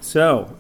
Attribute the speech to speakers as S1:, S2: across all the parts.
S1: So,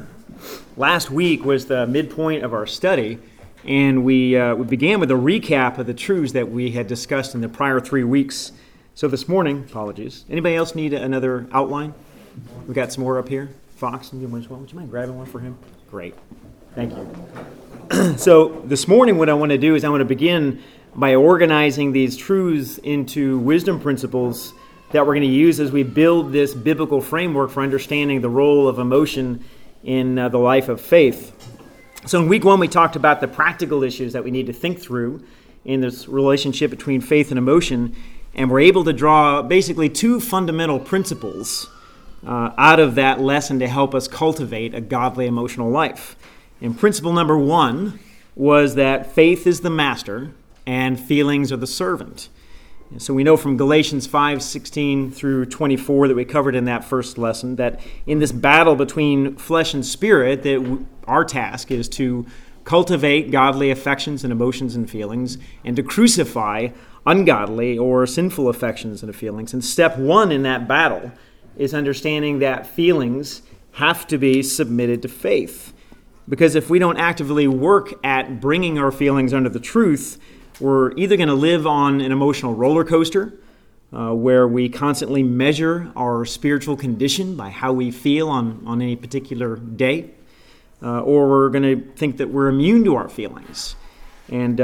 S1: last week was the midpoint of our study, and we began with a recap of the truths that we had discussed in the prior 3 weeks. So this morning, apologies. Anybody else need another outline? We got some more up here. Fox, and you as well. Would you mind grabbing one for him? Great. Thank you. So this morning, what I want to do is I want to begin by organizing these truths into wisdom principles that we're going to use as we build this biblical framework for understanding the role of emotion in the life of faith. So in week 1, we talked about the practical issues that we need to think through in this relationship between faith and emotion, and we're able to draw basically 2 fundamental principles out of that lesson to help us cultivate a godly emotional life. And principle number 1 was that faith is the master and feelings are the servant. And so we know from Galatians 5:16 through 24 that we covered in that first lesson that in this battle between flesh and spirit, that our task is to cultivate godly affections and emotions and feelings and to crucify ungodly or sinful affections and feelings. And step 1 in that battle is understanding that feelings have to be submitted to faith. Because if we don't actively work at bringing our feelings under the truth, we're either going to live on an emotional roller coaster where we constantly measure our spiritual condition by how we feel on any particular day, or we're going to think that we're immune to our feelings. And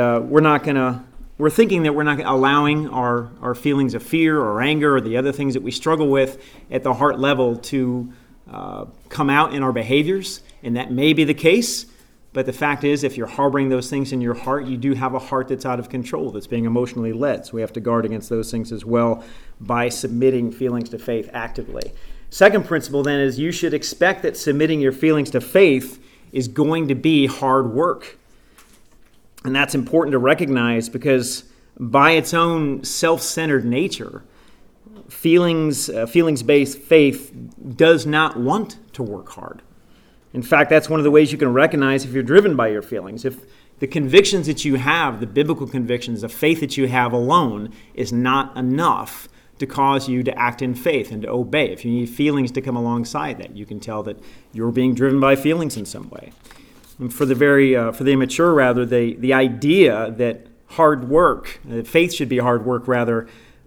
S1: we're thinking that we're not allowing our feelings of fear or anger or the other things that we struggle with at the heart level to come out in our behaviors. And that may be the case. But the fact is, if you're harboring those things in your heart, you do have a heart that's out of control, that's being emotionally led. So we have to guard against those things as well by submitting feelings to faith actively. Second principle, then, is you should expect that submitting your feelings to faith is going to be hard work. And that's important to recognize because by its own self-centered nature, feelings-based faith does not want to work hard. In fact, that's one of the ways you can recognize if you're driven by your feelings. If the convictions that you have, the biblical convictions, the faith that you have alone is not enough to cause you to act in faith and to obey. If you need feelings to come alongside that, you can tell that you're being driven by feelings in some way. And for the immature, rather, the idea that hard work, that faith should be hard work, rather,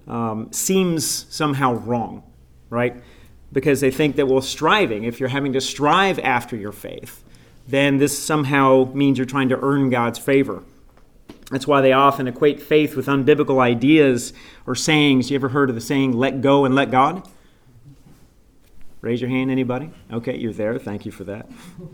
S1: seems somehow wrong, right? Because they think that, striving, if you're having to strive after your faith, then this somehow means you're trying to earn God's favor. That's why they often equate faith with unbiblical ideas or sayings. You ever heard of the saying, let go and let God? Raise your hand, anybody? Okay, you're there. Thank you for that.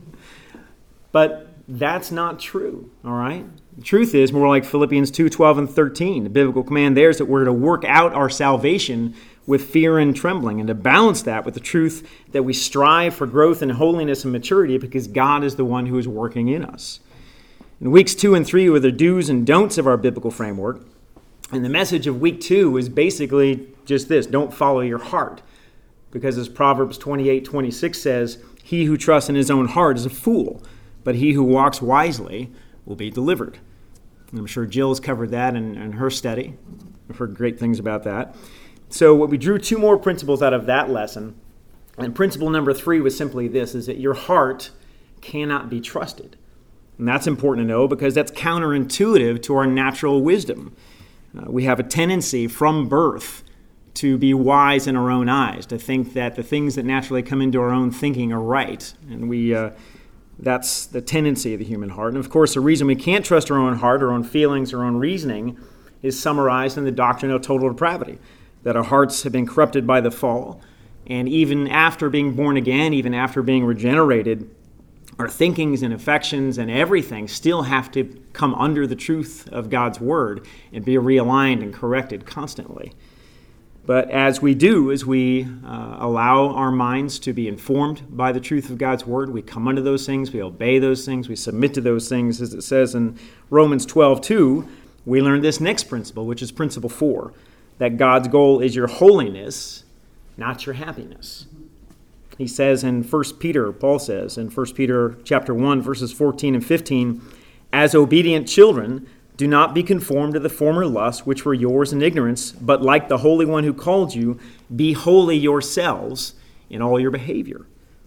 S1: But that's not true, all right? The truth is more like Philippians 2:12 and 13. The biblical command there is that we're to work out our salvation with fear and trembling, and to balance that with the truth that we strive for growth in holiness and maturity because God is the one who is working in us. In weeks 2 and 3 were the do's and don'ts of our biblical framework, and the message of week 2 is basically just this: don't follow your heart, because as Proverbs 28:26 says, he who trusts in his own heart is a fool, but he who walks wisely will be delivered. And I'm sure Jill's covered that in her study. I've heard great things about that. So we drew 2 more principles out of that lesson. And principle number 3 was simply this, is that your heart cannot be trusted. And that's important to know because that's counterintuitive to our natural wisdom. We have a tendency from birth to be wise in our own eyes, to think that the things that naturally come into our own thinking are right. And that's the tendency of the human heart. And of course, the reason we can't trust our own heart, our own feelings, our own reasoning is summarized in the doctrine of total depravity, that our hearts have been corrupted by the fall. And even after being born again, even after being regenerated, our thinkings and affections and everything still have to come under the truth of God's word and be realigned and corrected constantly. But as we do, as we allow our minds to be informed by the truth of God's word, we come under those things, we obey those things, we submit to those things. As it says in Romans 12:2, we learn this next principle, which is principle 4, that God's goal is your holiness, not your happiness. He says in 1 Peter, Paul says in 1 Peter chapter 1, verses 14 and 15, as obedient children, do not be conformed to the former lusts which were yours in ignorance, but like the Holy One who called you, be holy yourselves in all your behavior.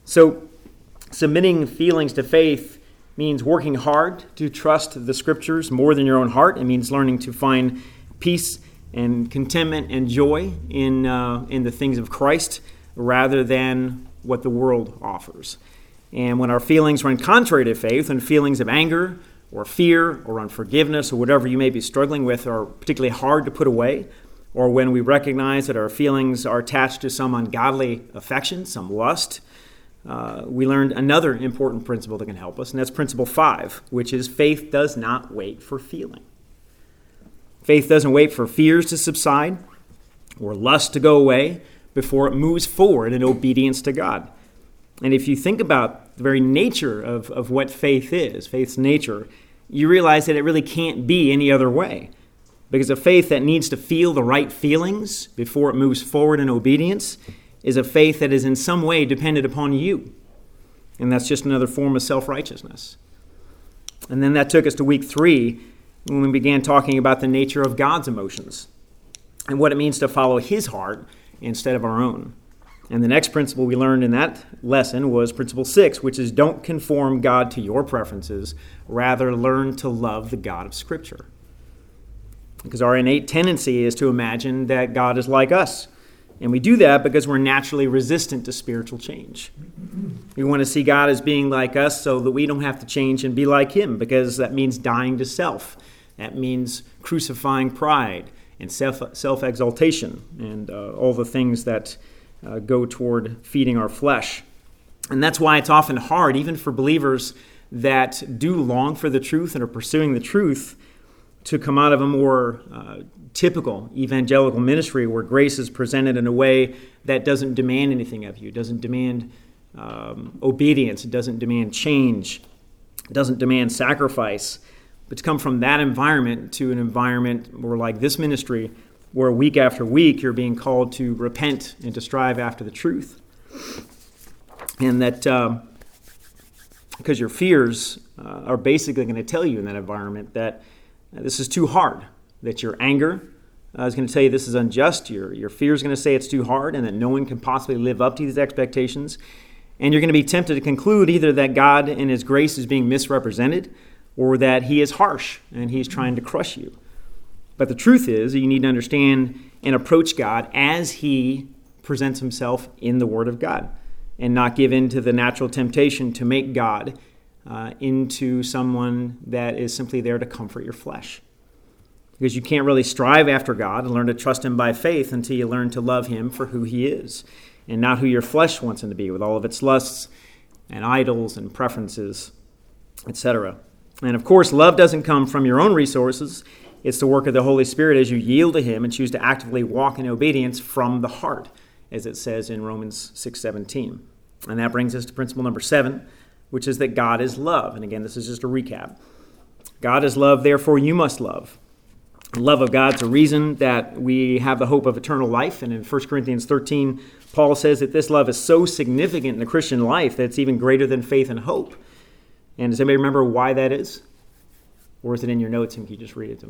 S1: So submitting feelings to faith means working hard to trust the Scriptures more than your own heart. It means learning to find peace and contentment and joy in the things of Christ rather than what the world offers. And when our feelings run contrary to faith, and feelings of anger or fear or unforgiveness or whatever you may be struggling with are particularly hard to put away, or when we recognize that our feelings are attached to some ungodly affection, some lust, we learned another important principle that can help us, and that's principle 5, which is faith does not wait for feeling. Faith doesn't wait for fears to subside or lust to go away before it moves forward in obedience to God. And if you think about the very nature of what faith is, faith's nature, you realize that it really can't be any other way. Because a faith that needs to feel the right feelings before it moves forward in obedience is a faith that is in some way dependent upon you. And that's just another form of self-righteousness. And then that took us to week 3 when we began talking about the nature of God's emotions and what it means to follow His heart instead of our own. And the next principle we learned in that lesson was principle 6, which is don't conform God to your preferences, rather learn to love the God of Scripture. Because our innate tendency is to imagine that God is like us. And we do that because we're naturally resistant to spiritual change. We want to see God as being like us so that we don't have to change and be like Him, because that means dying to self. That means crucifying pride and self-exaltation and all the things that go toward feeding our flesh. And that's why it's often hard, even for believers that do long for the truth and are pursuing the truth, to come out of a more typical evangelical ministry where grace is presented in a way that doesn't demand anything of you, doesn't demand obedience, it doesn't demand change, it doesn't demand sacrifice. But to come from that environment to an environment more like this ministry, where week after week you're being called to repent and to strive after the truth. And that because your fears are basically going to tell you in that environment that this is too hard, that your anger is going to tell you this is unjust, your fear is going to say it's too hard and that no one can possibly live up to these expectations. And you're going to be tempted to conclude either that God in His grace is being misrepresented or that He is harsh and He's trying to crush you. But the truth is you need to understand and approach God as He presents Himself in the Word of God and not give in to the natural temptation to make God into someone that is simply there to comfort your flesh. Because you can't really strive after God and learn to trust Him by faith until you learn to love Him for who He is and not who your flesh wants Him to be with all of its lusts and idols and preferences, etc. And of course, love doesn't come from your own resources. It's the work of the Holy Spirit as you yield to Him and choose to actively walk in obedience from the heart, as it says in Romans 6:17. And that brings us to principle number 7, which is that God is love. And again, this is just a recap. God is love, therefore you must love. The love of God's a reason that we have the hope of eternal life. And in 1 Corinthians 13, Paul says that this love is so significant in the Christian life that it's even greater than faith and hope. And does anybody remember why that is? Or is it in your notes and can you just read it to me?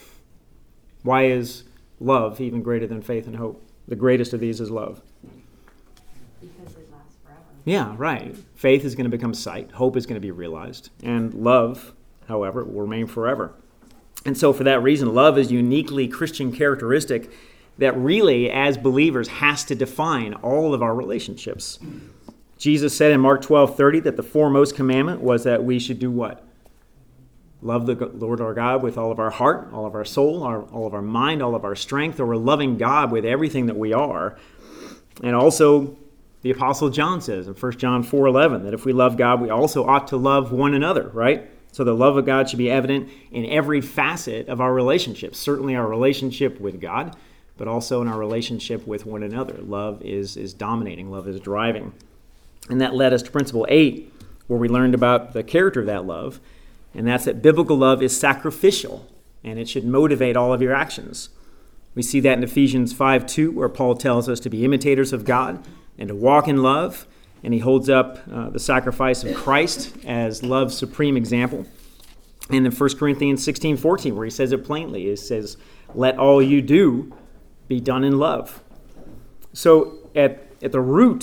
S1: Why is love even greater than faith and hope? The greatest of these is love.
S2: Because it lasts forever.
S1: Yeah, right. Faith is going to become sight. Hope is going to be realized. And love, however, will remain forever. And so for that reason, love is a uniquely Christian characteristic that really, as believers, has to define all of our relationships. Jesus said in Mark 12:30 that the foremost commandment was that we should do what? Love the Lord our God with all of our heart, all of our soul, all of our mind, all of our strength, or we're loving God with everything that we are. And also, the Apostle John says in 1 John 4:11 that if we love God, we also ought to love one another, right? So the love of God should be evident in every facet of our relationships, certainly our relationship with God, but also in our relationship with one another. Love is dominating, love is driving. And that led us to principle 8, where we learned about the character of that love, and that's that biblical love is sacrificial, and it should motivate all of your actions. We see that in Ephesians 5:2, where Paul tells us to be imitators of God and to walk in love, and he holds up the sacrifice of Christ as love's supreme example. And in 1 Corinthians 16:14, where he says it plainly, it says, "Let all you do be done in love." So at the root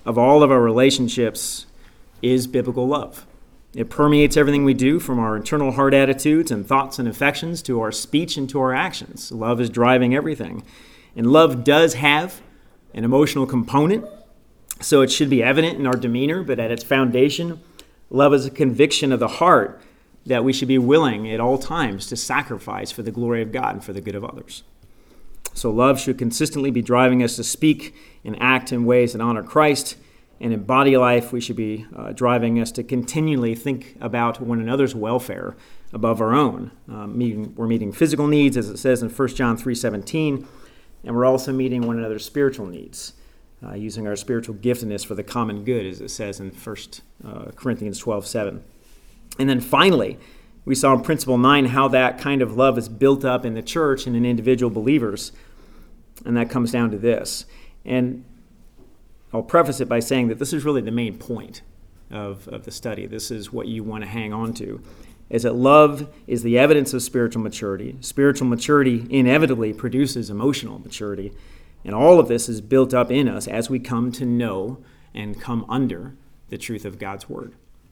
S1: of all of our relationships is biblical love. It permeates everything we do, from our internal heart attitudes and thoughts and affections to our speech and to our actions. Love is driving everything. And love does have an emotional component, so it should be evident in our demeanor, but at its foundation, love is a conviction of the heart that we should be willing at all times to sacrifice for the glory of God and for the good of others. So love should consistently be driving us to speak and act in ways that honor Christ. And in body life, we should be driving us to continually think about one another's welfare above our own. We're meeting physical needs, as it says in 1 John 3:17, and we're also meeting one another's spiritual needs, using our spiritual giftedness for the common good, as it says in 1 Corinthians 12:7. And then finally, we saw in Principle 9 how that kind of love is built up in the church and in individual believers, and that comes down to this. And I'll preface it by saying that this is really the main point of the study. This is what you want to hang on to, is that love is the evidence of spiritual maturity. Spiritual maturity inevitably produces emotional maturity, and all of this is built up in us as we come to know and come under the truth of God's Word.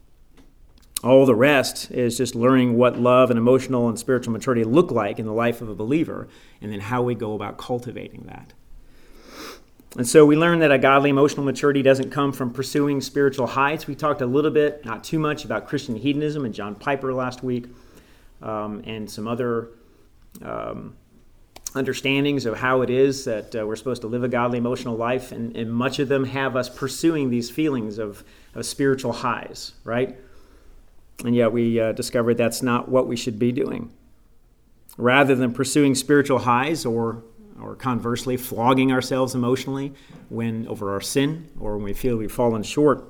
S1: All the rest is just learning what love and emotional and spiritual maturity look like in the life of a believer, and then how we go about cultivating that. And so we learned that a godly emotional maturity doesn't come from pursuing spiritual heights. We talked a little bit, not too much, about Christian hedonism and John Piper last week, and some other understandings of how it is that we're supposed to live a godly emotional life, and much of them have us pursuing these feelings of spiritual highs, right? And yet we discovered that's not what we should be doing. Rather than pursuing spiritual highs or conversely flogging ourselves emotionally over our sin or when we feel we've fallen short,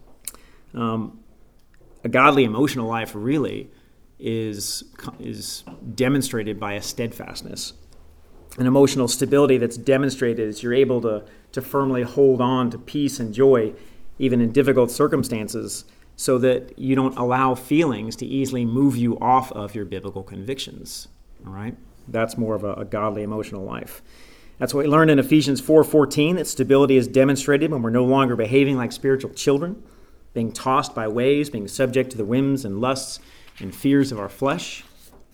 S1: a godly emotional life really is demonstrated by a steadfastness. An emotional stability that's demonstrated as you're able to firmly hold on to peace and joy even in difficult circumstances, so that you don't allow feelings to easily move you off of your biblical convictions. All right? That's more of a godly emotional life. That's what we learned in Ephesians 4:14, that stability is demonstrated when we're no longer behaving like spiritual children, being tossed by waves, being subject to the whims and lusts and fears of our flesh.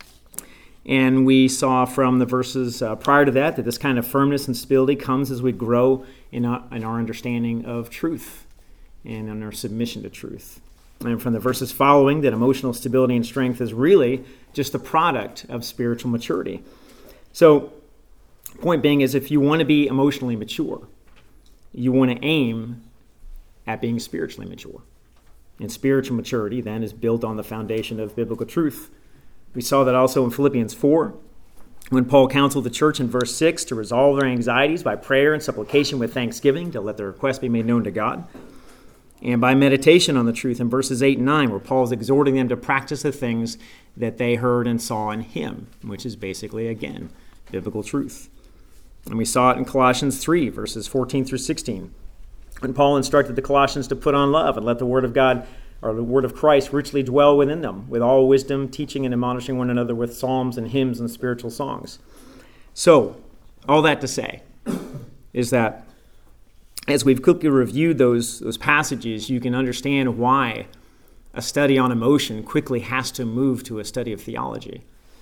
S1: And we saw from the verses prior to that this kind of firmness and stability comes as we grow in our understanding of truth and in our submission to truth. And from the verses following, that emotional stability and strength is really just the product of spiritual maturity. So, point being is, if you want to be emotionally mature, you want to aim at being spiritually mature. And spiritual maturity then is built on the foundation of biblical truth. We saw that also in Philippians 4, when Paul counseled the church in verse 6 to resolve their anxieties by prayer and supplication with thanksgiving, to let their requests be made known to God. And by meditation on the truth in verses 8 and 9, where Paul is exhorting them to practice the things that they heard and saw in him, which is basically, again, biblical truth. And we saw it in Colossians 3, verses 14 through 16, when Paul instructed the Colossians to put on love and let the word of God, or the word of Christ, richly dwell within them, with all wisdom, teaching and admonishing one another with psalms and hymns and spiritual songs. So, all that to say is that as we've quickly reviewed those passages, you can understand why a study on emotion quickly has to move to a study of theology.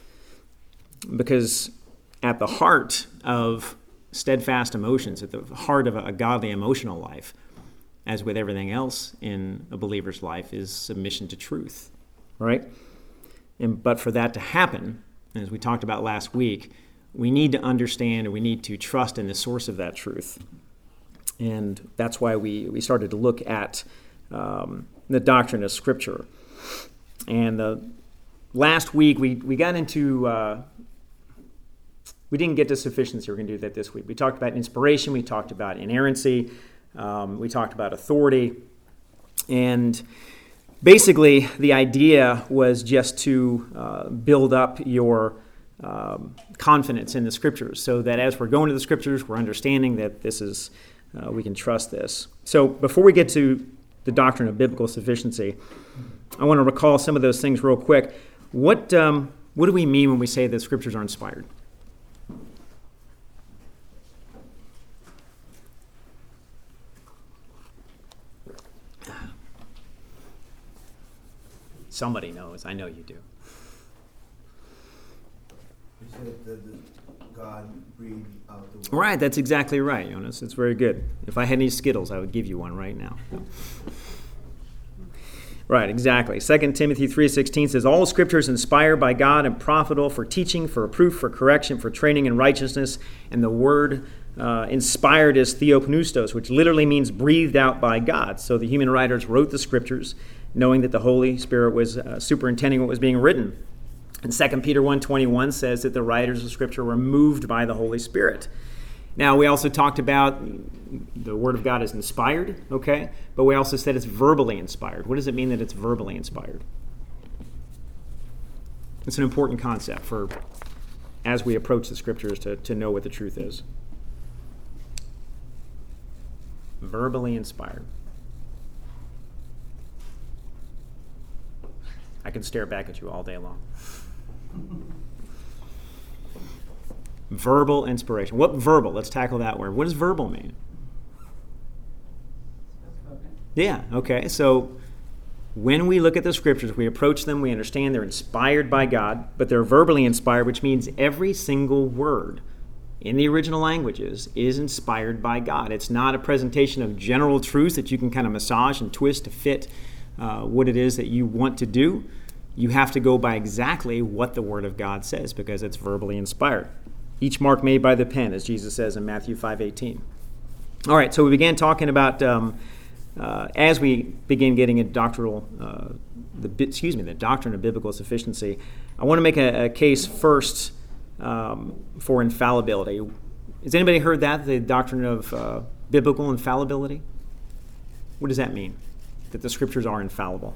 S1: Because at the heart of steadfast emotions, at the heart of a godly emotional life, as with everything else in a believer's life, is submission to truth, right? But for that to happen, as we talked about last week, we need to understand and we need to trust in the source of that truth. And that's why we started to look at the doctrine of Scripture. And last week we got into, we didn't get to sufficiency. We're going to do that this week. We talked about inspiration. We talked about inerrancy. We talked about authority. And basically the idea was just to build up your confidence in the Scriptures, so that as we're going to the Scriptures, we're understanding that this is we can trust this. So before we get to the doctrine of biblical sufficiency, I want to recall some of those things real quick. What do we mean when we say that Scriptures are inspired? Somebody knows. I know you do.
S3: You said that God breathed out the word.
S1: Right, that's exactly right, Jonas. It's very good. If I had any Skittles, I would give you one right now. Right, exactly. 2 Timothy 3:16 says, all Scripture is inspired by God and profitable for teaching, for reproof, for correction, for training in righteousness. And the word inspired is theopneustos, which literally means breathed out by God. So the human writers wrote the Scriptures knowing that the Holy Spirit was superintending what was being written. And 2 Peter 1:21 says that the writers of Scripture were moved by the Holy Spirit. Now, we also talked about the Word of God is inspired, okay? But we also said it's verbally inspired. What does it mean that it's verbally inspired? It's an important concept for as we approach the Scriptures to know what the truth is. Verbally inspired. I can stare back at you all day long. Verbal inspiration. What verbal? Let's tackle that word. What does verbal mean? Yeah, okay. So when we look at the Scriptures, we approach them, we understand they're inspired by God, but they're verbally inspired, which means every single word in the original languages is inspired by God. It's not a presentation of general truth that you can kind of massage and twist to fit what it is that you want to do. You have to go by exactly what the Word of God says because it's verbally inspired. Each mark made by the pen, as Jesus says in Matthew 5:18. All right, so we began talking about, as we begin getting a doctrinal, the doctrine of biblical sufficiency, I want to make a case first for infallibility. Has anybody heard that, the doctrine of biblical infallibility? What does that mean, that the Scriptures are infallible?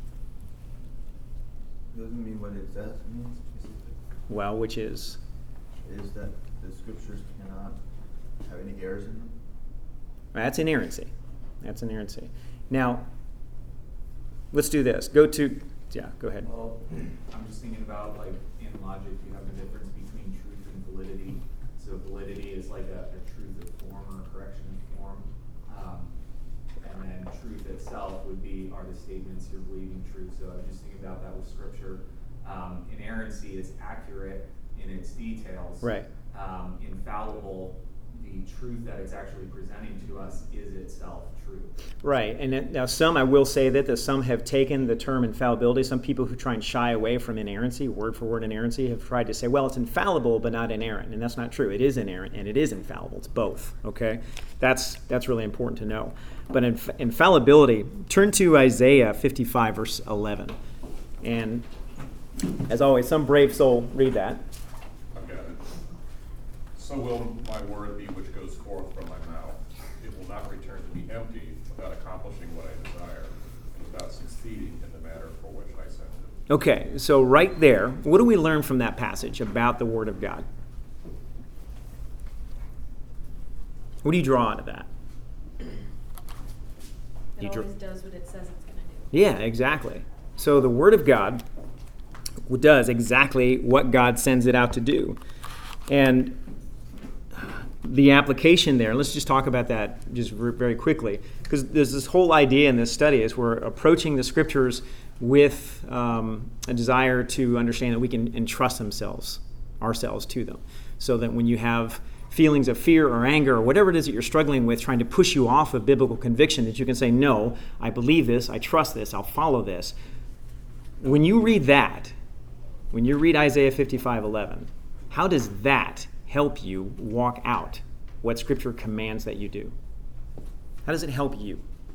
S3: Doesn't mean what it says means specifically.
S1: Well, which is?
S3: Is that the Scriptures cannot have any errors in them?
S1: That's inerrancy. That's inerrancy. Now, let's do this. Go ahead.
S4: Well, I'm just thinking about, like, in logic, you have the difference between truth and validity. So validity is like a truth of form or a correction of form. And then truth itself are the statements you're believing true. So I'm just thinking about that with Scripture. Inerrancy is accurate in its details.
S1: Right.
S4: Infallible, the truth that it's actually presenting to us is itself true.
S1: Right. And now I will say that some have taken the term infallibility. Some people who try and shy away from inerrancy, word for word inerrancy, have tried to say, well, it's infallible but not inerrant. And that's not true. It is inerrant and it is infallible. It's both. Okay? That's really important to know. But infallibility, turn to Isaiah 55, verse 11. And as always, some brave soul read that.
S5: I've got it. So will my word be which goes forth from my mouth. It will not return to me empty without accomplishing what I desire and without succeeding in the matter for which I sent it.
S1: Okay, so right there, what do we learn from that passage about the Word of God? What do you draw out of that?
S2: It always does what it says it's going to do.
S1: Yeah, exactly. So the Word of God does exactly what God sends it out to do. And the application there, let's just talk about that just very quickly, because there's this whole idea in this study is we're approaching the Scriptures with a desire to understand that we can entrust ourselves to them, so that when you have feelings of fear or anger or whatever it is that you're struggling with, trying to push you off of biblical conviction, that you can say, no, I believe this, I trust this, I'll follow this. When you read that, when you read Isaiah 55:11, how does that help you walk out what Scripture commands that you do? How does it help you?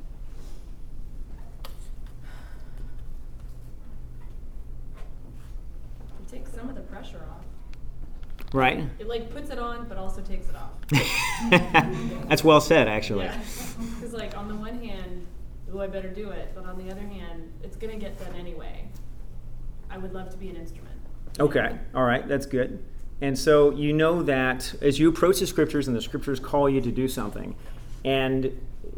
S2: It takes some of the pressure off.
S1: Right?
S2: It puts it on, but also takes it off.
S1: That's well said, actually.
S2: Yeah. Because on the one hand, I better do it, but on the other hand, it's going to get done anyway. I would love to be an instrument.
S1: Okay, all right, that's good. And so you know that as you approach the Scriptures and the Scriptures call you to do something, and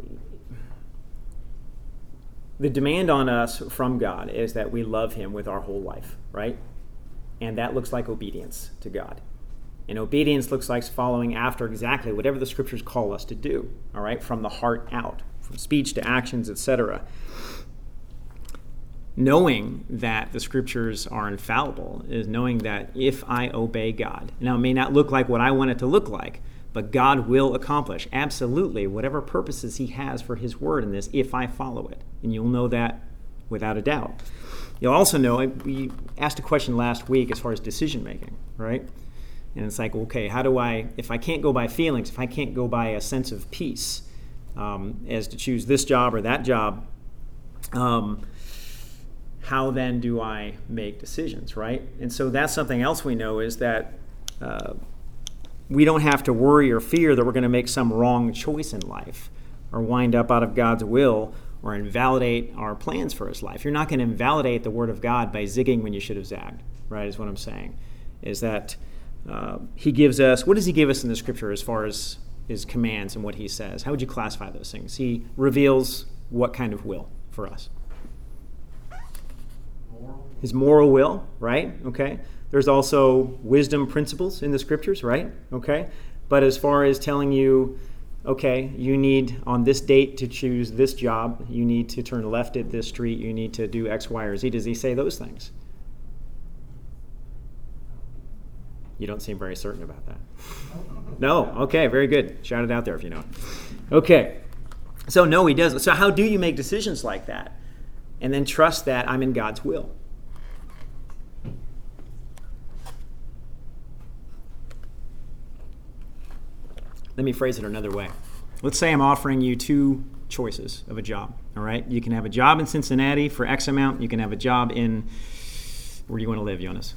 S1: the demand on us from God is that we love Him with our whole life, right? And that looks like obedience to God. And obedience looks like following after exactly whatever the Scriptures call us to do, all right, from the heart out, from speech to actions, etc. knowing that the scriptures are infallible is knowing that if I obey God, now it may not look like what I want it to look like, but God will accomplish absolutely whatever purposes he has for his word in this if I follow it. And you'll know that without a doubt. You'll also know, we asked a question last week as far as decision making, right? And it's like, okay, how do I, if I can't go by feelings, if I can't go by a sense of peace as to choose this job or that job, how then do I make decisions, right? And so that's something else we know is that we don't have to worry or fear that we're going to make some wrong choice in life or wind up out of God's will or invalidate our plans for his life. You're not going to invalidate the word of God by zigging when you should have zagged, right, is what I'm saying. Is that he gives us, what does he give us in the scripture as far as his commands and what he says? How would you classify those things? He reveals what kind of will for us? His moral will, right? Okay. There's also wisdom principles in the scriptures, right? Okay. But as far as telling you, okay, you need on this date to choose this job, you need to turn left at this street, you need to do X, Y, or Z, does he say those things? You don't seem very certain about that. No? Okay, very good. Shout it out there if you know it. Okay. So no, he doesn't. So how do you make decisions like that? And then trust that I'm in God's will. Let me phrase it another way. Let's say I'm offering you two choices of a job, all right? You can have a job in Cincinnati for X amount. You can have a job in, where do you want to live, Jonas?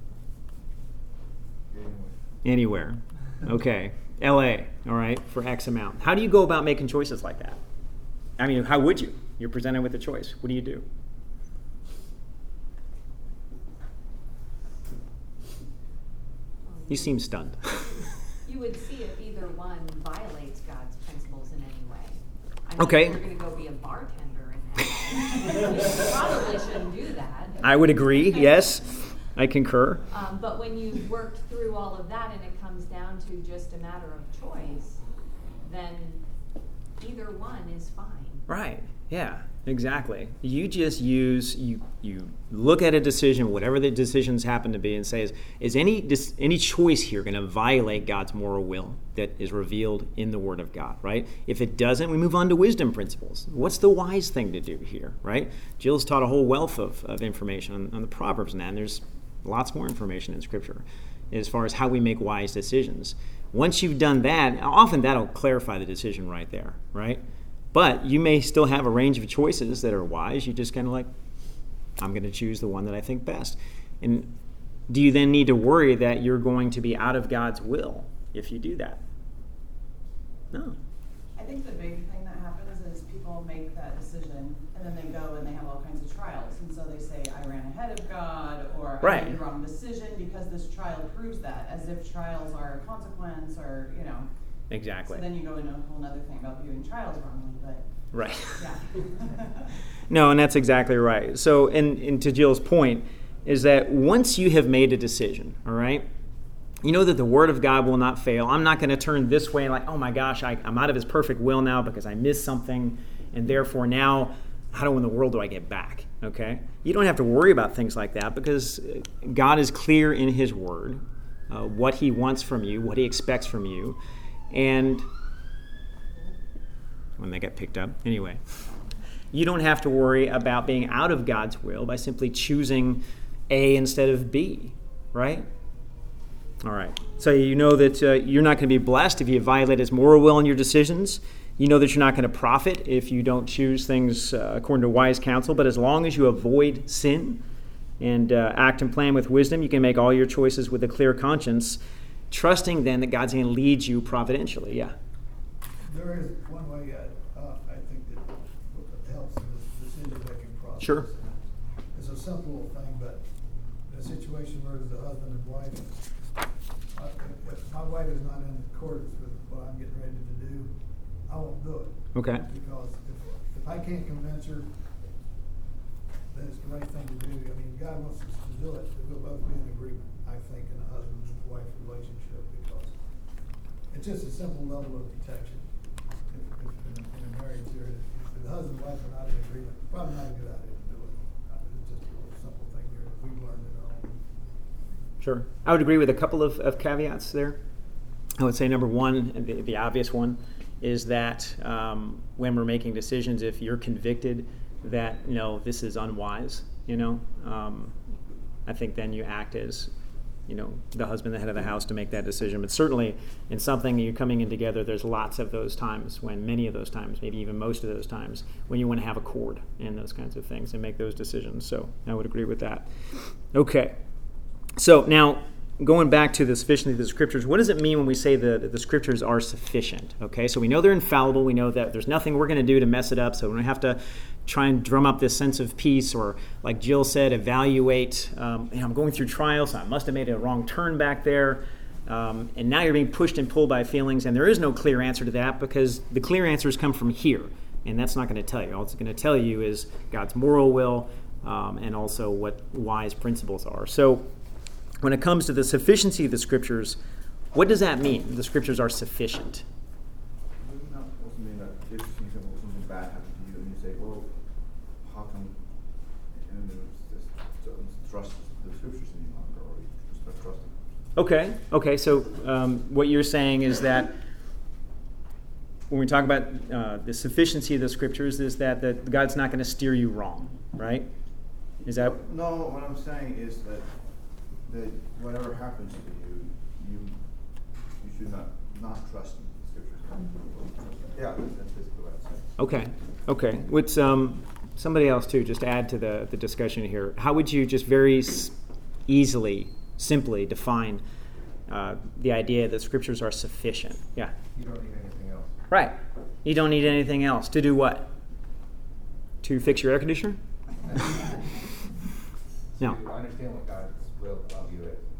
S1: Anywhere. Okay. LA, all right, for X amount. How do you go about making choices like that? I mean, how would you? You're presented with a choice. What do you do? You seem stunned.
S6: You would see if either one violates God's principles in any way. I mean,
S1: Okay.
S6: if you're going to go be a bartender in heaven, you probably shouldn't do that.
S1: I would agree, yes. I concur.
S6: But when you've worked through all of that and it comes down to just a matter of choice, then either one is fine.
S1: Right. Yeah, exactly. You just use, you look at a decision, whatever the decisions happen to be, and say, is any choice here going to violate God's moral will that is revealed in the Word of God, right? If it doesn't, we move on to wisdom principles. What's the wise thing to do here, right? Jill's taught a whole wealth of information on the Proverbs and that, and there's lots more information in Scripture as far as how we make wise decisions. Once you've done that, often that'll clarify the decision right there, right? But you may still have a range of choices that are wise. You just kind of like, I'm going to choose the one that I think best. And do you then need to worry that you're going to be out of God's will if you do that? No.
S7: I think the big thing that happens is people make that decision and then they go and they have all kinds of trials. And so they say, I ran ahead of God, or
S1: Right.
S7: I made the wrong decision because this trial proves that, as if trials are a consequence or, you know.
S1: Exactly.
S7: So then you go into a whole other thing about viewing trials wrongly, but
S1: Right.
S7: yeah.
S1: No, and that's exactly right. So, and to Jill's point, is that once you have made a decision, all right, you know that the Word of God will not fail. I'm not going to turn this way like, oh my gosh, I'm out of His perfect will now because I missed something, and therefore now, how in the world do I get back? Okay? You don't have to worry about things like that because God is clear in His Word, what He wants from you, what He expects from you, and when they get picked up, anyway. You don't have to worry about being out of God's will by simply choosing A instead of B, right? All right. So you know that you're not going to be blessed if you violate His moral will in your decisions. You know that you're not going to profit if you don't choose things according to wise counsel. But as long as you avoid sin and act and plan with wisdom, you can make all your choices with a clear conscience, trusting then that God's going to lead you providentially. Yeah.
S8: There is one way I think that helps in this decision-making process.
S1: Sure.
S8: It's a simple little thing, but in a situation where it's the husband and wife, if my wife is not in accordance with what I'm getting ready to do, I won't do it.
S1: Okay.
S8: Because if I can't convince her that it's the right thing to do, I mean, God wants us to do it, that we'll both be in agreement, I think, in a husband and wife relationship, because it's just a simple level of protection. If in a marriage there, if the husband and wife are not in agreement, probably not a good idea to do it.
S1: Sure. I would agree with a couple of caveats there. I would say number one, the obvious one, is that when we're making decisions, if you're convicted that, this is unwise, I think then you act as, the husband, the head of the house, to make that decision. But certainly in something you're coming in together, there's lots of those times many of those times, maybe even most of those times, when you want to have accord in those kinds of things and make those decisions. So I would agree with that. Okay. So now, going back to the sufficiency of the Scriptures, what does it mean when we say that the Scriptures are sufficient? Okay, so we know they're infallible. We know that there's nothing we're going to do to mess it up, so we don't have to try and drum up this sense of peace, or, like Jill said, evaluate. I'm going through trials, so I must have made a wrong turn back there. And now you're being pushed and pulled by feelings, and there is no clear answer to that, because the clear answers come from here, and that's not going to tell you. All it's going to tell you is God's moral will, and also what wise principles are. So when it comes to the sufficiency of the Scriptures, what does that mean? The Scriptures are sufficient.
S3: Does it not also mean that if something bad happens to you and you say, well, how come just trust the Scriptures any longer, or you just not trust them?
S1: Okay, so what you're saying is that when we talk about the sufficiency of the Scriptures, is that God's not going to steer you wrong, right? Is that...
S3: No, what I'm saying is that whatever happens to you, you should not trust in the Scriptures. Yeah, that's basically what I'm saying.
S1: Okay. What's somebody else too? Just add to the discussion here. How would you just very easily, simply define the idea that Scriptures are sufficient? Yeah.
S3: You don't need anything else.
S1: Right. You don't need anything else to do what? To fix your air conditioner? No.
S3: To understand what God's will about you is.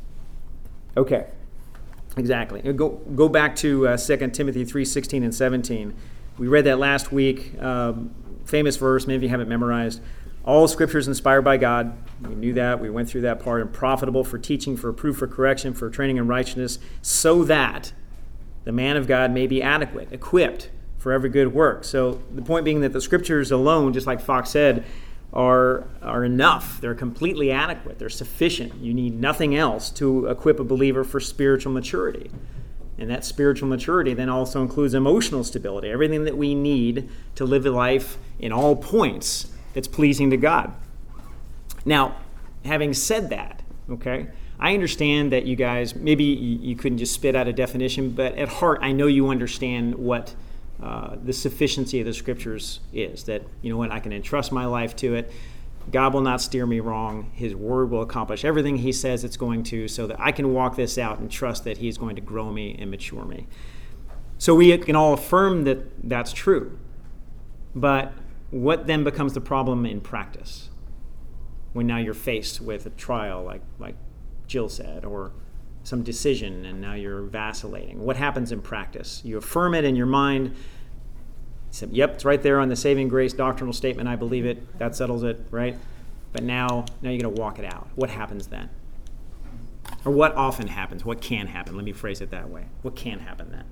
S1: Okay, exactly. Go back to 2 Timothy 3:16 and 17. We read that last week. Famous verse, maybe you haven't memorized. All Scripture is inspired by God. We knew that. We went through that part. And profitable for teaching, for reproof, for correction, for training in righteousness, so that the man of God may be adequate, equipped for every good work. So the point being that the Scriptures alone, just like Fox said, are enough. They're completely adequate. They're sufficient. You need nothing else to equip a believer for spiritual maturity. And that spiritual maturity then also includes emotional stability, everything that we need to live a life in all points that's pleasing to God. Now, having said that, okay, I understand that you guys, maybe you couldn't just spit out a definition, but at heart, I know you understand what the sufficiency of the Scriptures is, that, I can entrust my life to it. God will not steer me wrong. His word will accomplish everything he says it's going to, so that I can walk this out and trust that he's going to grow me and mature me. So we can all affirm that that's true. But what then becomes the problem in practice? When now you're faced with a trial, like Jill said, or some decision, and now you're vacillating. What happens in practice? You affirm it in your mind. You say, yep, it's right there on the saving grace doctrinal statement. I believe it. That settles it, right? But now you're going to walk it out. What happens then? Or what often happens? What can happen? Let me phrase it that way. What can happen then?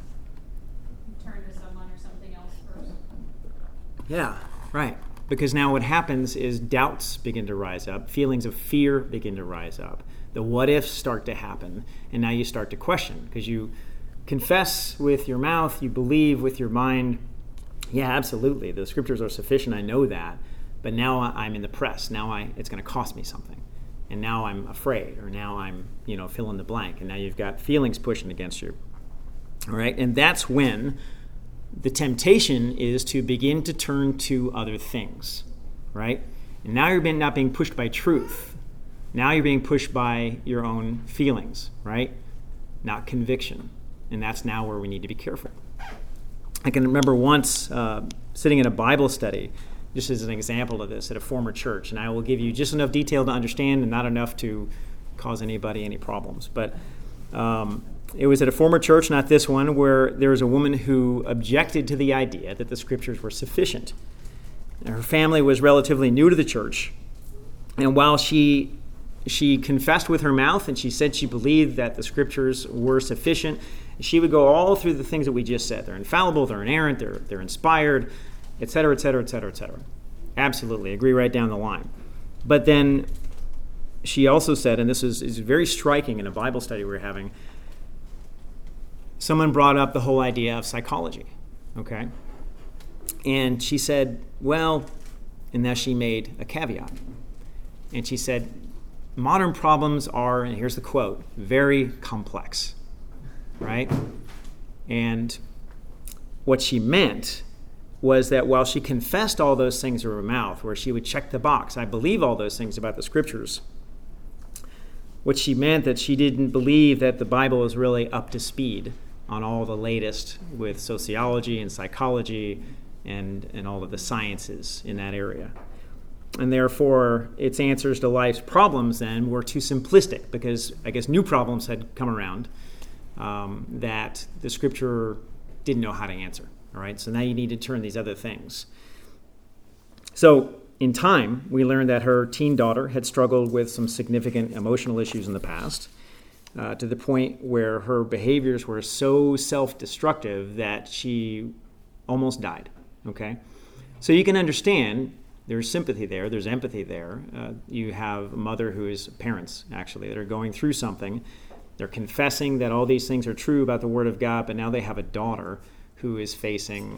S6: Turn to someone or something else first.
S1: Yeah, right. Because now what happens is doubts begin to rise up. Feelings of fear begin to rise up. The what-ifs start to happen. And now you start to question, because you confess with your mouth, you believe with your mind, yeah, absolutely, the Scriptures are sufficient, I know that, but now I'm in the press. Now it's going to cost me something. And now I'm afraid, or now I'm, fill in the blank, and now you've got feelings pushing against you. All right, and that's when the temptation is to begin to turn to other things, right? And now you're not being pushed by truth. Now you're being pushed by your own feelings, right? Not conviction. And that's now where we need to be careful. I can remember once sitting in a Bible study, just as an example of this, at a former church. And I will give you just enough detail to understand and not enough to cause anybody any problems. But it was at a former church, not this one, where there was a woman who objected to the idea that the Scriptures were sufficient. And her family was relatively new to the church. And while she confessed with her mouth and she said she believed that the Scriptures were sufficient, she would go all through the things that we just said. They're infallible, they're inerrant, they're inspired, et cetera, et cetera, et cetera, et cetera. Absolutely, agree right down the line. But then she also said, and this is very striking in a Bible study we were having, someone brought up the whole idea of psychology, okay? And she said, well, and now she made a caveat. And she said, modern problems are, and here's the quote, very complex, right? And what she meant was that while she confessed all those things in her mouth, where she would check the box, I believe all those things about the scriptures, what she meant that she didn't believe that the Bible is really up to speed on all the latest with sociology and psychology and all of the sciences in that area. And therefore, its answers to life's problems then were too simplistic, because I guess new problems had come around that the scripture didn't know how to answer. All right, so now you need to turn these other things. So in time, we learned that her teen daughter had struggled with some significant emotional issues in the past, to the point where her behaviors were so self-destructive that she almost died. Okay, so you can understand there's sympathy there, there's empathy there. You have a mother who is parents, actually, that are going through something. They're confessing that all these things are true about the Word of God, but now they have a daughter who is facing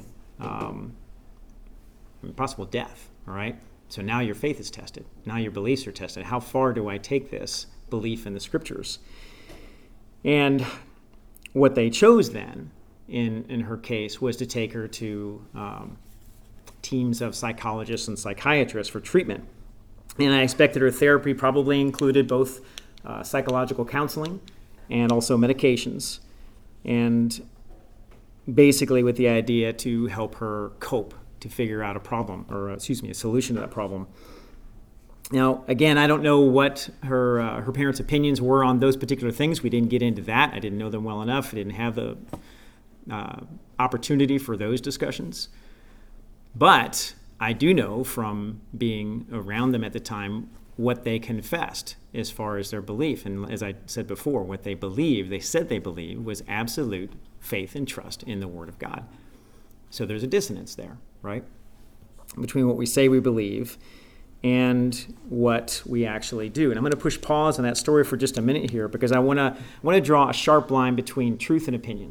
S1: possible death, all right? So now your faith is tested. Now your beliefs are tested. How far do I take this belief in the Scriptures? And what they chose then, in her case, was to take her to teams of psychologists and psychiatrists for treatment. And I expect that her therapy probably included both psychological counseling and also medications, and basically with the idea to help her cope, to figure out a solution to that problem. Now, again, I don't know what her parents' opinions were on those particular things. We didn't get into that. I didn't know them well enough. I didn't have the opportunity for those discussions. But I do know from being around them at the time what they confessed as far as their belief. And as I said before, what they said they believed, was absolute faith and trust in the Word of God. So there's a dissonance there, right? Between what we say we believe and what we actually do. And I'm going to push pause on that story for just a minute here, because I want to draw a sharp line between truth and opinion.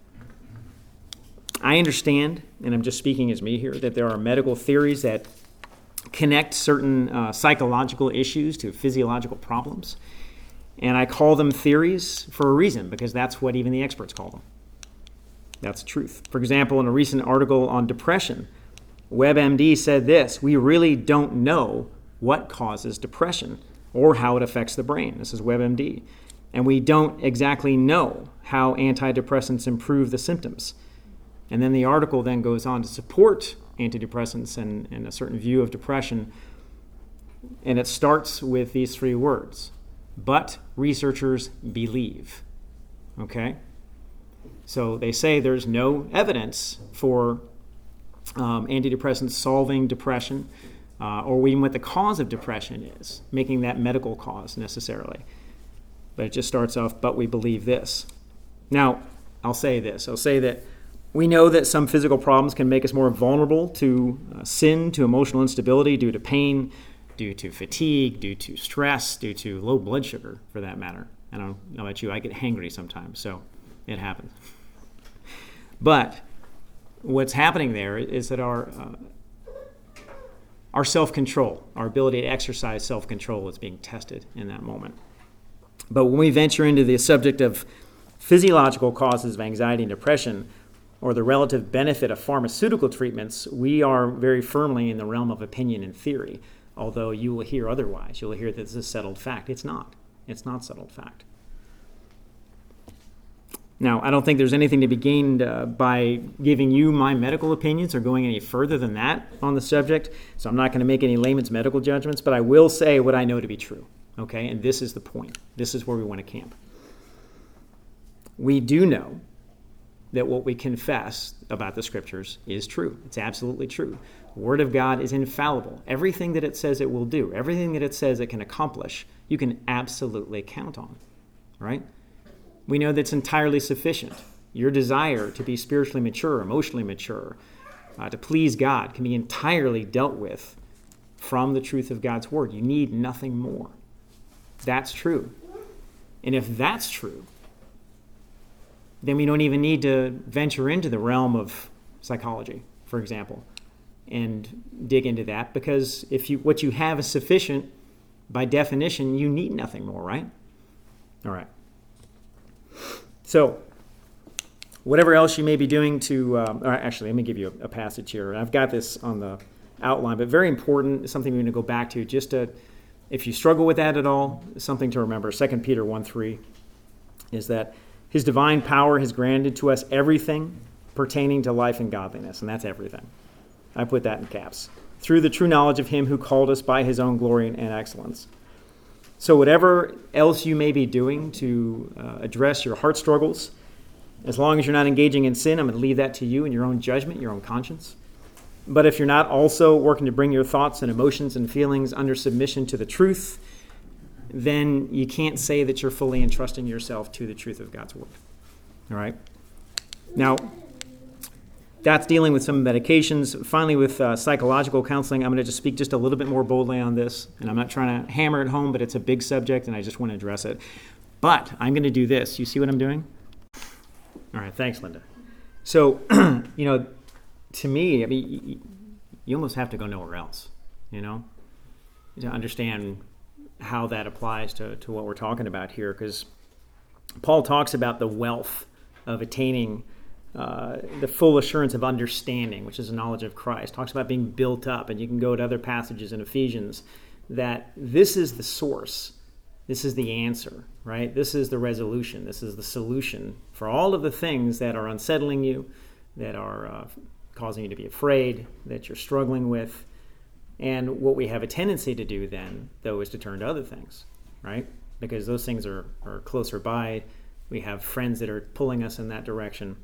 S1: I understand, and I'm just speaking as me here, that there are medical theories that connect certain psychological issues to physiological problems. And I call them theories for a reason, because that's what even the experts call them. That's truth. For example, in a recent article on depression, WebMD said this: we really don't know what causes depression or how it affects the brain. This is WebMD. And we don't exactly know how antidepressants improve the symptoms. And then the article then goes on to support antidepressants and a certain view of depression. And it starts with these three words: but researchers believe. Okay? So they say there's no evidence for antidepressants solving depression, or even what the cause of depression is, making that medical cause necessarily. But it just starts off, but we believe this. Now, I'll say this. I'll say that we know that some physical problems can make us more vulnerable to sin, to emotional instability, due to pain, due to fatigue, due to stress, due to low blood sugar, for that matter. I don't know about you, I get hangry sometimes, so it happens. But what's happening there is that our self-control, our ability to exercise self-control, is being tested in that moment. But when we venture into the subject of physiological causes of anxiety and depression, or the relative benefit of pharmaceutical treatments, we are very firmly in the realm of opinion and theory, although you will hear otherwise. You'll hear that this is settled fact. It's not. It's not settled fact. Now, I don't think there's anything to be gained by giving you my medical opinions or going any further than that on the subject, so I'm not going to make any layman's medical judgments, but I will say what I know to be true, okay? And this is the point. This is where we want to camp. We do know that what we confess about the Scriptures is true. It's absolutely true. The Word of God is infallible. Everything that it says it will do, everything that it says it can accomplish, you can absolutely count on, right? We know that it's entirely sufficient. Your desire to be spiritually mature, emotionally mature, to please God can be entirely dealt with from the truth of God's Word. You need nothing more. that's true. And if that's true, then we don't even need to venture into the realm of psychology, for example, and dig into that, because if what you have is sufficient, by definition, you need nothing more, right? All right. So, whatever else you may be doing to, actually, let me give you a passage here. I've got this on the outline, but very important. It's something we're going to go back to just to, if you struggle with that at all, something to remember. 2 Peter 1:3 is that his divine power has granted to us everything pertaining to life and godliness, and that's everything. I put that in caps. Through the true knowledge of him who called us by his own glory and excellence. So whatever else you may be doing to address your heart struggles, as long as you're not engaging in sin, I'm going to leave that to you and your own judgment, your own conscience. But if you're not also working to bring your thoughts and emotions and feelings under submission to the truth, then you can't say that you're fully entrusting yourself to the truth of God's word. All right? Now, that's dealing with some medications. Finally, with psychological counseling, I'm going to just speak just a little bit more boldly on this. And I'm not trying to hammer it home, but it's a big subject, and I just want to address it. But I'm going to do this. You see what I'm doing? All right, thanks, Linda. So, to me, I mean, you almost have to go nowhere else, to understand how that applies to what we're talking about here. Because Paul talks about the wealth of attaining the full assurance of understanding, which is the knowledge of Christ. Talks about being built up, and you can go to other passages in Ephesians, that this is the source. This is the answer, right? This is the resolution. This is the solution for all of the things that are unsettling you, that are causing you to be afraid, that you're struggling with. And what we have a tendency to do then, though, is to turn to other things, right? Because those things are closer by. We have friends that are pulling us in that direction.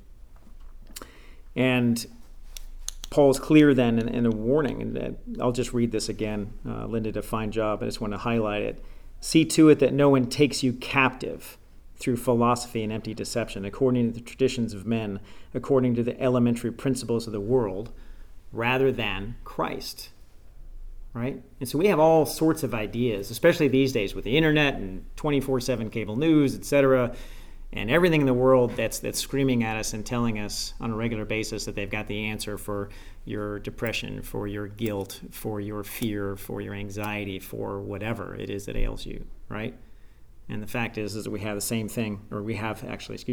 S1: And Paul's clear then in a warning, and I'll just read this again. Linda did a fine job. I just want to highlight it. See to it that no one takes you captive through philosophy and empty deception, according to the traditions of men, according to the elementary principles of the world, rather than Christ. Right? And so we have all sorts of ideas, especially these days with the internet and 24/7 cable news, etc., and everything in the world that's screaming at us and telling us on a regular basis that they've got the answer for your depression, for your guilt, for your fear, for your anxiety, for whatever it is that ails you, right? And the fact is that we have the same thing, or we have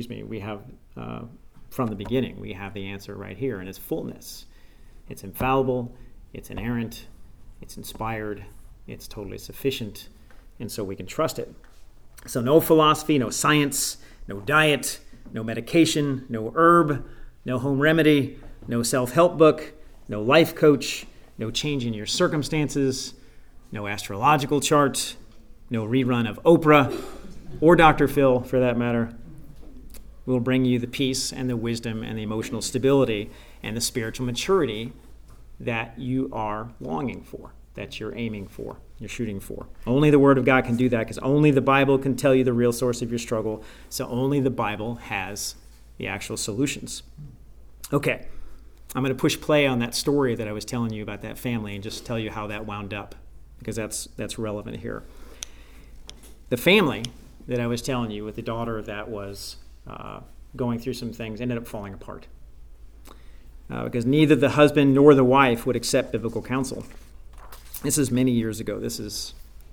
S1: from the beginning, we have the answer right here in its fullness. It's infallible, it's inerrant, it's inspired, it's totally sufficient, and so we can trust it. So no philosophy, no science, no diet, no medication, no herb, no home remedy, no self-help book, no life coach, no change in your circumstances, no astrological chart, no rerun of Oprah, or Dr. Phil, for that matter, will bring you the peace and the wisdom and the emotional stability and the spiritual maturity that you are longing for, that you're aiming for, you're shooting for. Only the Word of God can do that, because only the Bible can tell you the real source of your struggle, so only the Bible has the actual solutions. Okay, I'm going to push play on that story that I was telling you about that family and just tell you how that wound up, because that's relevant here. The family that I was telling you with the daughter that was going through some things ended up falling apart. Because neither the husband nor the wife would accept biblical counsel. This is many years ago. This is,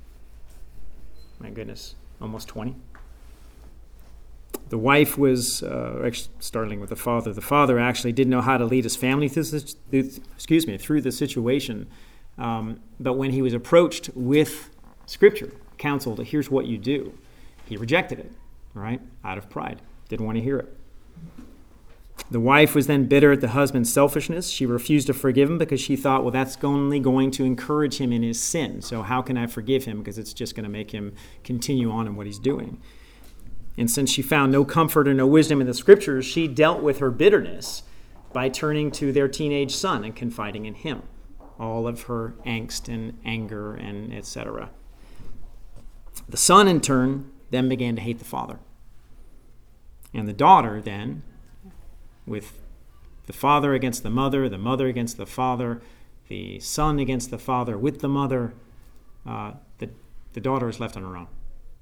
S1: my goodness, almost 20. The wife was, actually starting with the father. The father actually didn't know how to lead his family through the situation. But when he was approached with Scripture, counsel to here's what you do, he rejected it, right? Out of pride. Didn't want to hear it. The wife was then bitter at the husband's selfishness. She refused to forgive him because she thought, well, that's only going to encourage him in his sin. So how can I forgive him? Because it's just going to make him continue on in what he's doing. And since she found no comfort or no wisdom in the Scriptures, she dealt with her bitterness by turning to their teenage son and confiding in him all of her angst and anger and etc. The son, in turn, then began to hate the father. And the daughter then, with the father against the mother against the father, the son against the father with the mother, the daughter is left on her own.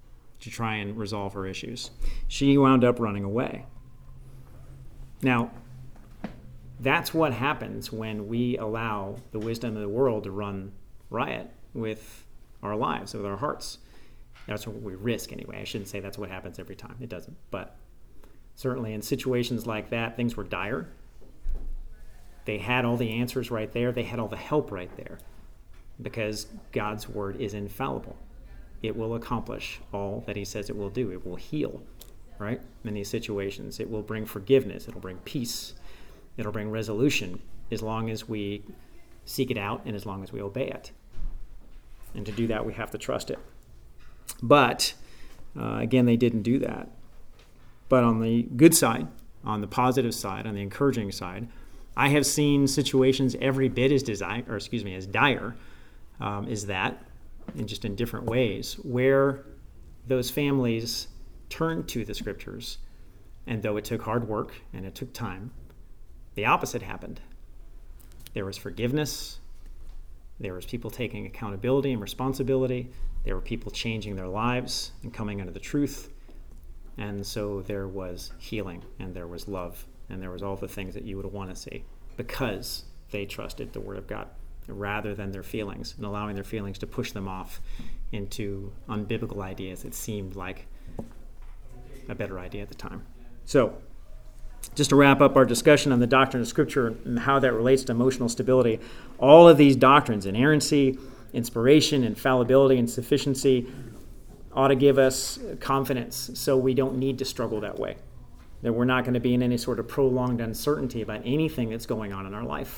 S1: to try and resolve her issues. She wound up running away. Now, that's what happens when we allow the wisdom of the world to run riot with our lives, with our hearts. That's what we risk anyway. I shouldn't say that's what happens every time. It doesn't. But certainly in situations like that, things were dire. They had all the answers right there. They had all the help right there, because God's word is infallible. It will accomplish all that he says it will do. It will heal, right? In these situations, it will bring forgiveness. It'll bring peace. It'll bring resolution as long as we seek it out and as long as we obey it. And to do that, we have to trust it. But, again, they didn't do that. But on the good side, on the positive side, on the encouraging side, I have seen situations every bit as dire as that, and just in different ways, where those families turned to the Scriptures, and though it took hard work and it took time, the opposite happened. There was forgiveness. There was people taking accountability and responsibility. There were people changing their lives and coming under the truth. And so there was healing, and there was love, and there was all the things that you would want to see, because they trusted the Word of God rather than their feelings, and allowing their feelings to push them off into unbiblical ideas that seemed like a better idea at the time. So, just to wrap up our discussion on the doctrine of Scripture and how that relates to emotional stability, all of these doctrines, inerrancy, inspiration, infallibility, and sufficiency, ought to give us confidence so we don't need to struggle that way, that we're not going to be in any sort of prolonged uncertainty about anything that's going on in our life.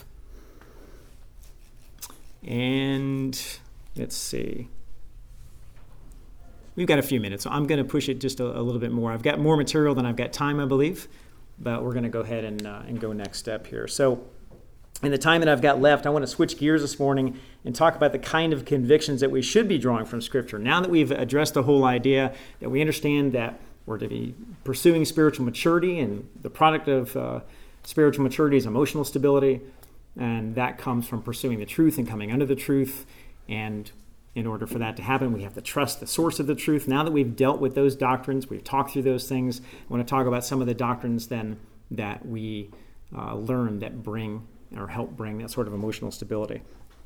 S1: And let's see. We've got a few minutes, so I'm going to push it just a little bit more. I've got more material than I've got time, I believe, but we're going to go ahead and go next step here. So in the time that I've got left, I want to switch gears this morning and talk about the kind of convictions that we should be drawing from Scripture. Now that we've addressed the whole idea that we understand that we're to be pursuing spiritual maturity, and the product of spiritual maturity is emotional stability, and that comes from pursuing the truth and coming under the truth. And in order for that to happen, we have to trust the source of the truth. Now that we've dealt with those doctrines, we've talked through those things, I want to talk about some of the doctrines then that we learn that bring or help bring that sort of emotional stability.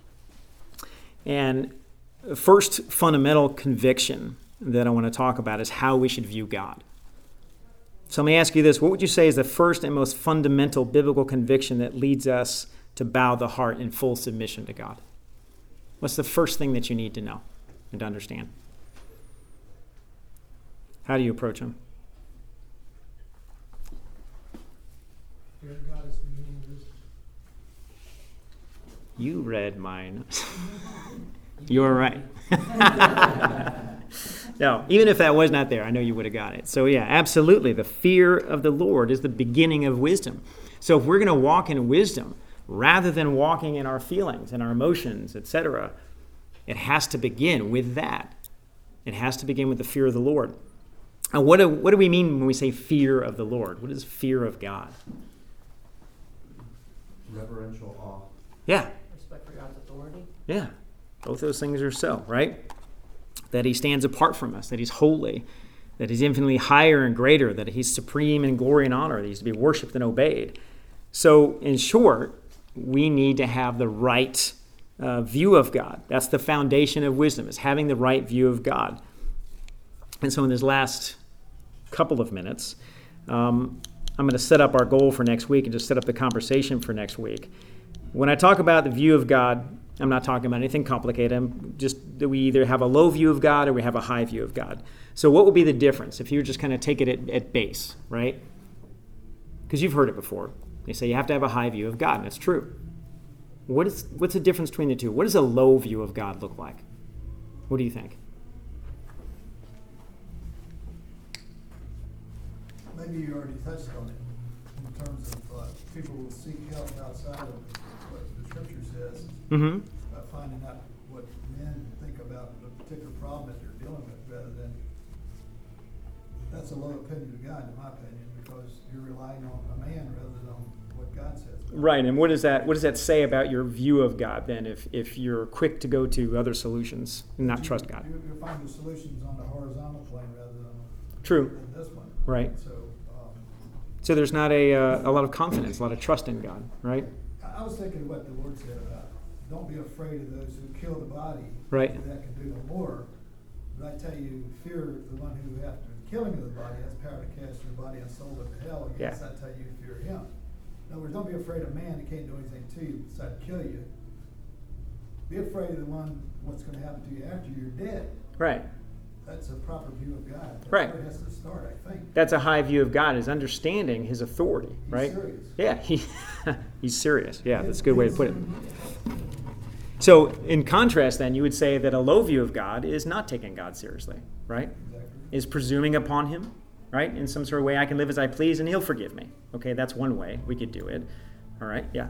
S1: And the first fundamental conviction that I want to talk about is how we should view God. So let me ask you this. What would you say is the first and most fundamental biblical conviction that leads us to bow the heart in full submission to God? What's the first thing that you need to know and to understand? How do you approach Him?
S8: Fear of God is the beginning of wisdom.
S1: You read mine. You're right. No, even if that was not there, I know you would have got it. So yeah, absolutely. The fear of the Lord is the beginning of wisdom. So if we're going to walk in wisdom, rather than walking in our feelings and our emotions, etc., it has to begin with that. It has to begin with the fear of the Lord. And what do we mean when we say fear of the Lord? What is fear of God?
S3: Reverential awe.
S1: Yeah.
S9: Respect for God's authority.
S1: Yeah. Both those things are so, right? That He stands apart from us, that He's holy, that He's infinitely higher and greater, that He's supreme in glory and honor, that He's to be worshipped and obeyed. So, in short, we need to have the right view of God. That's the foundation of wisdom, is having the right view of God. And so in this last couple of minutes, I'm going to set up our goal for next week and just set up the conversation for next week. When I talk about the view of God, I'm not talking about anything complicated. I'm just that we either have a low view of God or we have a high view of God. So what would be the difference if you just kind of take it at base, right? Because you've heard it before. They say you have to have a high view of God, and it's true. What's the difference between the two? What does a low view of God look like? What do you think?
S8: Maybe you already touched on it in terms of people will seek help outside of what the Scripture says,
S1: Mm-hmm.
S8: finding out what men think about the particular problem that they're dealing with, rather than, that's a low opinion of God, in my opinion, because you're relying on a man rather than on what God says.
S1: Right, and what does that say about your view of God then, if you're quick to go to other solutions and not trust God?
S8: You'll find the solutions on the horizontal plane rather than
S1: True.
S8: this one.
S1: Right.
S8: So
S1: there's not a lot of confidence, a lot of trust in God, right?
S8: I was thinking what the Lord said about don't be afraid of those who kill the body.
S1: Right.
S8: That can do no more. But I tell you, fear the one who after the killing of the body has power to cast your body and soul into hell. Yes, I tell you, fear him. In other words, don't be afraid of man that can't do anything to you besides kill you. Be afraid of the one, what's going to happen to you after you're dead.
S1: Right.
S8: That's a proper view of God. That's
S1: right.
S8: where it has to start, I think.
S1: That's a high view of God, is understanding his authority, right?
S8: He's serious.
S1: Yeah, he's serious. Yeah, that's a good way to put it. So, in contrast, then, you would say that a low view of God is not taking God seriously, right?
S8: Exactly.
S1: Is presuming upon him, right? In some sort of way, I can live as I please and he'll forgive me. Okay, that's one way we could do it. All right, yeah.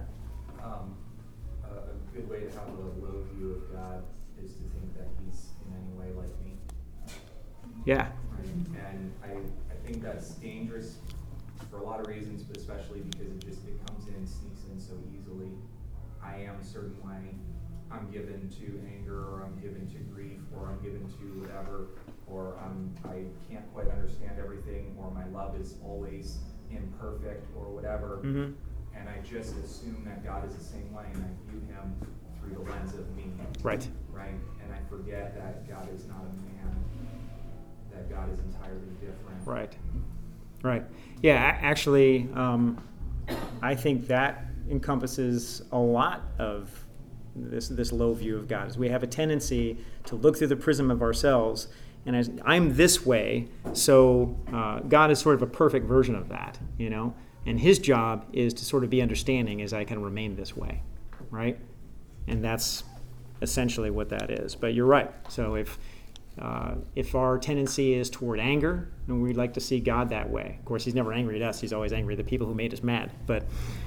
S4: A good way to have a low view of God is to think that he's in any way like me.
S1: Yeah.
S4: Right? And I think that's dangerous for a lot of reasons, but especially because it comes in and sneaks in so easily. I am a certain way. I'm given to anger, or I'm given to grief, or I'm given to whatever, or I can't quite understand everything, or my love is always imperfect, or whatever.
S1: Mm-hmm.
S4: And I just assume that God is the same way, and I view him through the lens of me.
S1: Right.
S4: Right? And I forget that God is not a man, that God is entirely different.
S1: Right. Right. Yeah, actually, I think that encompasses a lot of this low view of God. Is we have a tendency to look through the prism of ourselves, and as I'm this way, so God is sort of a perfect version of that, you know. And his job is to sort of be understanding as I can remain this way, right? And that's essentially what that is. But you're right. So if our tendency is toward anger, and we'd like to see God that way. Of course, he's never angry at us. He's always angry at the people who made us mad. But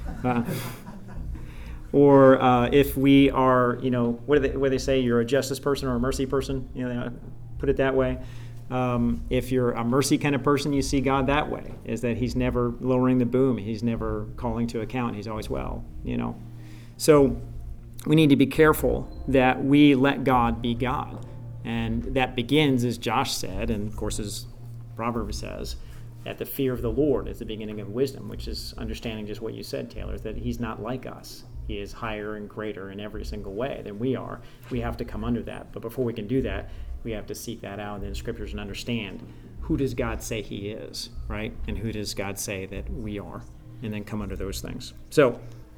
S1: or if we are, you know, what do they say? You're a justice person or a mercy person. You know, they put it that way. If you're a mercy kind of person, you see God that way, is that he's never lowering the boom. He's never calling to account. He's always well, you know. So we need to be careful that we let God be God. And that begins, as Josh said, and of course as Proverbs says, that the fear of the Lord is the beginning of wisdom, which is understanding just what you said, Taylor, that he's not like us. He is higher and greater in every single way than we are. We have to come under that. But before we can do that, we have to seek that out in the Scriptures and understand who does God say he is, right? And who does God say that we are? And then come under those things. So,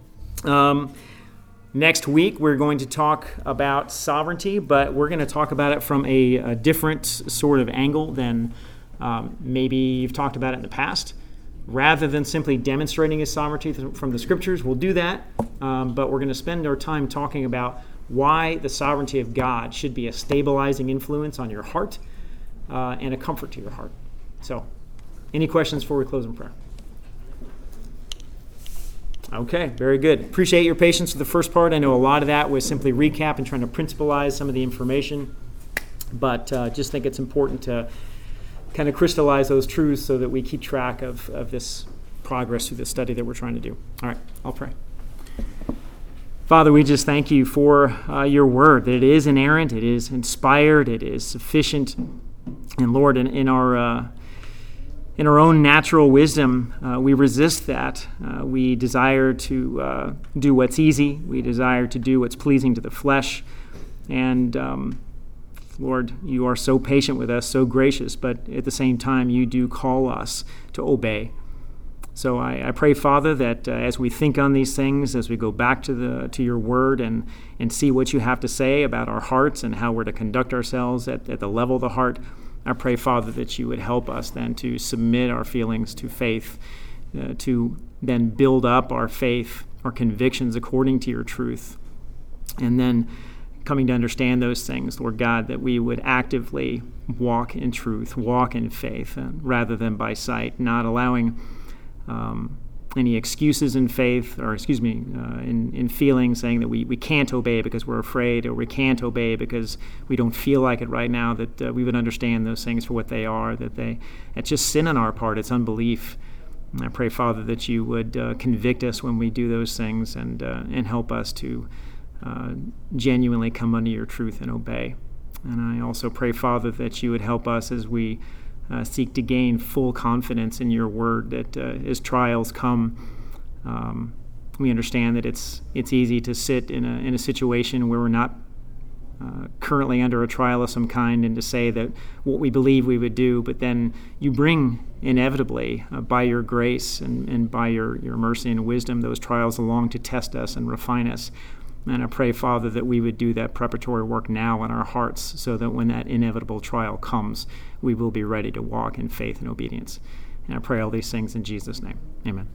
S1: next week we're going to talk about sovereignty, but we're going to talk about it from a different sort of angle than maybe you've talked about it in the past. Rather than simply demonstrating his sovereignty from the Scriptures, we'll do that, but we're going to spend our time talking about why the sovereignty of God should be a stabilizing influence on your heart and a comfort to your heart. So, any questions before we close in prayer? Okay, very good. Appreciate your patience with the first part. I know a lot of that was simply recap and trying to principalize some of the information, but just think it's important to kind of crystallize those truths so that we keep track of this progress through the study that we're trying to do. All right, I'll pray. Father, we just thank you for your word, that it is inerrant, it is inspired, it is sufficient. And Lord, in our own natural wisdom, we resist that. We desire to do what's easy. We desire to do what's pleasing to the flesh. And Lord, you are so patient with us, so gracious, but at the same time, you do call us to obey. So I pray, Father, that as we think on these things, as we go back to your word and see what you have to say about our hearts and how we're to conduct ourselves at the level of the heart, I pray, Father, that you would help us then to submit our feelings to faith, to then build up our faith, our convictions according to your truth, and then coming to understand those things, Lord God, that we would actively walk in truth, walk in faith, rather than by sight, not allowing any excuses in faith, or in feeling, saying that we can't obey because we're afraid, or we can't obey because we don't feel like it right now, that we would understand those things for what they are, it's just sin on our part, it's unbelief. And I pray, Father, that you would convict us when we do those things and help us to genuinely come under your truth and obey. And I also pray, Father, that you would help us as we seek to gain full confidence in your word, that as trials come, we understand that it's easy to sit in a situation where we're not currently under a trial of some kind and to say that what we believe we would do, but then you bring inevitably, by your grace and by your mercy and wisdom, those trials along to test us and refine us. And I pray, Father, that we would do that preparatory work now in our hearts so that when that inevitable trial comes, we will be ready to walk in faith and obedience. And I pray all these things in Jesus' name. Amen.